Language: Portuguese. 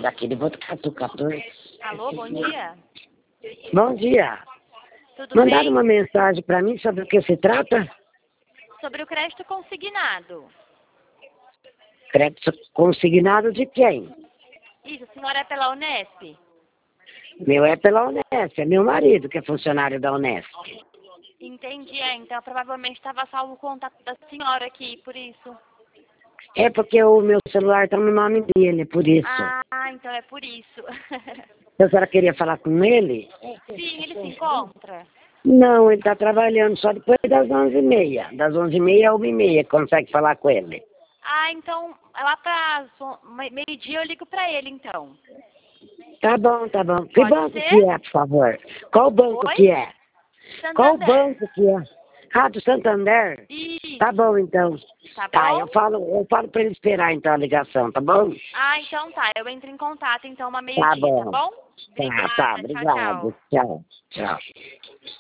daqui de Botucatu, 14. Alô, bom dia. Bom dia. Tudo Mandaram bem? uma mensagem para mim sobre o que se trata? Sobre o crédito consignado. Crédito consignado de quem? Isso, a senhora é pela Unesp? Meu é pela Unesp, é meu marido que é funcionário da Unesp. Entendi, então provavelmente estava salvo o contato da senhora aqui, por isso. É porque o meu celular está no nome dele, por isso. Ah, então é por isso. A senhora queria falar com ele? Sim, ele se encontra? Não, ele está trabalhando só depois das 11h30. Das 11h30 a 1h30, consegue falar com ele. Ah, então lá para meio-dia eu ligo para ele, então. Tá bom, tá bom. Que Pode banco ser? que é, por favor? Qual banco Oi? que é? Qual Santander. banco que é? Ah, do Santander? Tá Isso. bom, então. Tá Tá, bom? eu falo para ele esperar, então, a ligação, tá bom? Ah, então tá. Eu entro em contato, então, uma Tá meio-dia, tá bom. bom? Tá, Obrigada. Tchau, obrigado. tchau. Tchau, tchau.